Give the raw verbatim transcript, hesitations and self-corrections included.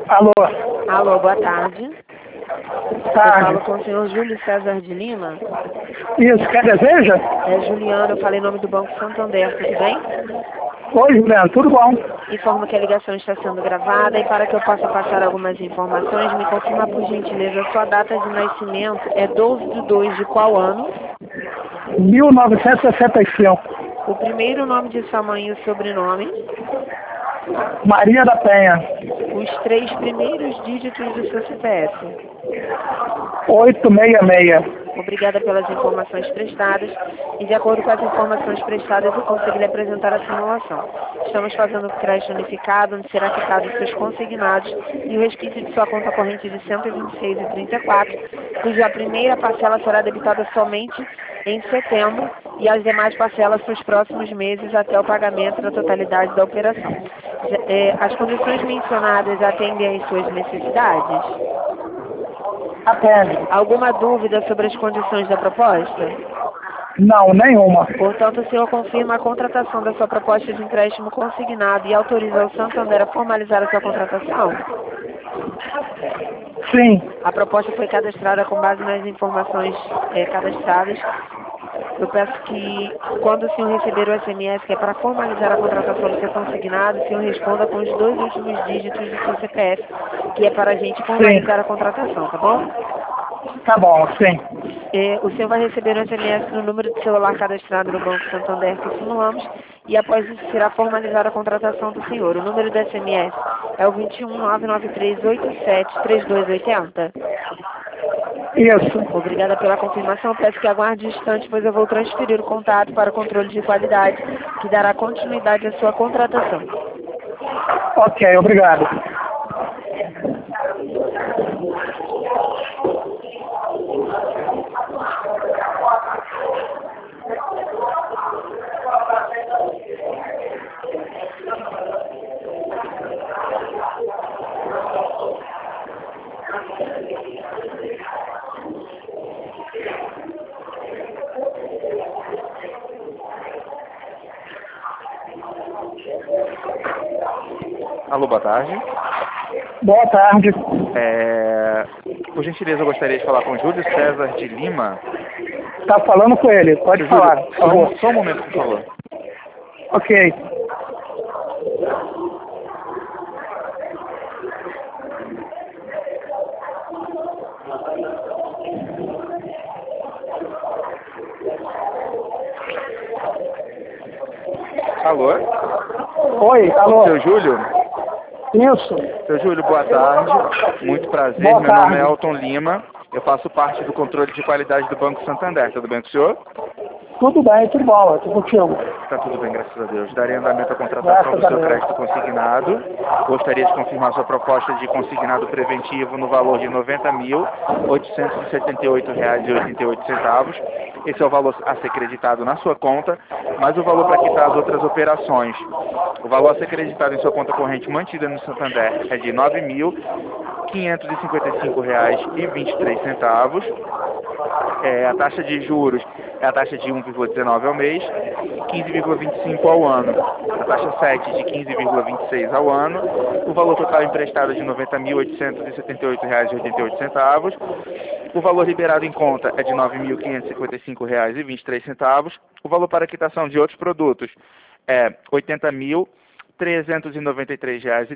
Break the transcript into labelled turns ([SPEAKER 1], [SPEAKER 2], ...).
[SPEAKER 1] Alô?
[SPEAKER 2] Alô, boa tarde.
[SPEAKER 1] Tarde.
[SPEAKER 2] Eu falo com o senhor Júlio César de Lima.
[SPEAKER 1] Isso, quer deseja?
[SPEAKER 2] É Juliano, eu falei em nome do Banco Santander, tudo bem?
[SPEAKER 1] Oi, Juliano, tudo bom?
[SPEAKER 2] Informo que a ligação está sendo gravada e para que eu possa passar algumas informações, me confirma por gentileza, sua data de nascimento é doze de dois de qual ano?
[SPEAKER 1] mil novecentos e sessenta e cinco.
[SPEAKER 2] O primeiro nome de sua mãe e o sobrenome?
[SPEAKER 1] Maria da Penha.
[SPEAKER 2] Os três primeiros dígitos do seu C P F.
[SPEAKER 1] oito seis seis.
[SPEAKER 2] Obrigada pelas informações prestadas e, de acordo com as informações prestadas, eu consigo lhe apresentar a simulação. Estamos fazendo o crédito unificado, onde será quitado os seus consignados e o resquício de sua conta corrente de cento e vinte e seis vírgula trinta e quatro, cuja primeira parcela será debitada somente em setembro e as demais parcelas para os próximos meses até o pagamento da totalidade da operação. É, as condições mencionadas atendem às suas necessidades?
[SPEAKER 1] Atende.
[SPEAKER 2] Alguma dúvida sobre as condições da proposta?
[SPEAKER 1] Não, nenhuma.
[SPEAKER 2] Portanto, o senhor confirma a contratação da sua proposta de empréstimo consignado e autoriza o Santander a formalizar a sua contratação?
[SPEAKER 1] Sim.
[SPEAKER 2] A proposta foi cadastrada com base nas informações é, cadastradas. Eu peço que, quando o senhor receber o S M S, que é para formalizar a contratação do seu consignado, o senhor responda com os dois últimos dígitos do seu C P F, que é para a gente formalizar
[SPEAKER 1] Sim.
[SPEAKER 2] a contratação, tá bom?
[SPEAKER 1] Tá bom, sim.
[SPEAKER 2] É, o senhor vai receber um S M S no número de celular cadastrado no Banco Santander que simulamos e após isso será formalizada a contratação do senhor. O número do S M S é o vinte e um, nove nove três, oito sete, três dois oito zero.
[SPEAKER 1] Isso.
[SPEAKER 2] Obrigada pela confirmação. Peço que aguarde um instante, pois eu vou transferir o contato para o controle de qualidade, que dará continuidade à sua contratação.
[SPEAKER 1] Ok, obrigado.
[SPEAKER 3] Alô, boa tarde.
[SPEAKER 1] Boa tarde.
[SPEAKER 3] É... Por gentileza, eu gostaria de falar com Júlio César de Lima.
[SPEAKER 1] Tá falando com ele, pode
[SPEAKER 3] Seu
[SPEAKER 1] falar,
[SPEAKER 3] Júlio,
[SPEAKER 1] por
[SPEAKER 3] só,
[SPEAKER 1] favor.
[SPEAKER 3] um, só um momento, por favor.
[SPEAKER 1] Ok.
[SPEAKER 3] Alô?
[SPEAKER 1] Oi, alô.
[SPEAKER 3] Seu Júlio?
[SPEAKER 1] Isso.
[SPEAKER 3] Seu Júlio, boa tarde. Muito prazer.
[SPEAKER 1] Boa
[SPEAKER 3] Meu nome é
[SPEAKER 1] tarde.
[SPEAKER 3] Elton Lima. Eu faço parte do controle de qualidade do Banco Santander. Tudo bem com o senhor?
[SPEAKER 1] Tudo bem, tudo bom, tudo contigo.
[SPEAKER 3] Está tudo bem, graças a Deus. Darei andamento à contratação
[SPEAKER 1] Graças
[SPEAKER 3] do
[SPEAKER 1] a
[SPEAKER 3] seu
[SPEAKER 1] Deus.
[SPEAKER 3] crédito consignado. Gostaria de confirmar sua proposta de consignado preventivo no valor de noventa mil, oitocentos e setenta e oito reais e oitenta e oito centavos. Esse é o valor a ser creditado na sua conta, mais o valor para quitar as outras operações. O valor a ser creditado em sua conta corrente mantida no Santander é de nove mil, quinhentos e cinquenta e cinco reais e vinte e três centavos. É, a taxa de juros é a taxa de um vírgula dezenove ao mês, quinze vírgula vinte e cinco ao ano. A taxa sete de quinze vírgula vinte e seis ao ano. O valor total emprestado é de noventa mil, oitocentos e setenta e oito reais e oitenta e oito centavos. O valor liberado em conta é de nove mil, quinhentos e cinquenta e cinco reais e vinte e três centavos. O valor para quitação de outros produtos é oitenta mil, trezentos e noventa e três reais e